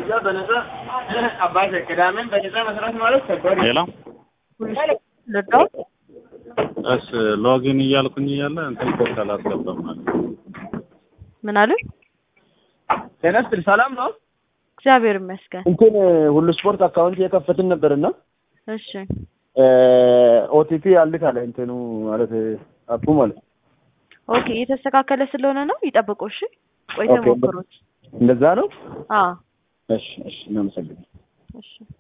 በነዛ አባቴ ቅዳሜን በነዛ መስራት ማለት ከባድ ሌላ ለዳው እስ ሎጊን እያልኩኝ እያለ እንትን ኮድ አላስገባም ማለት ምን አለ ተነስተል ሰላም ነው እግዚአብሔር ይመስገን እንትን ሁሉ ስፖርት አካውንት የከፈትን ነበርና እሺ ኦቲፒ አልካለ እንትኑ ማለት አፑ ማለት ኦኬ የተስተካከለ ስለሆነ ነው ይጠብቁ እሺ ቆይተው ሞክሩት እንደዛ ነው አዎ እሺ እናመሰግናለን እሺ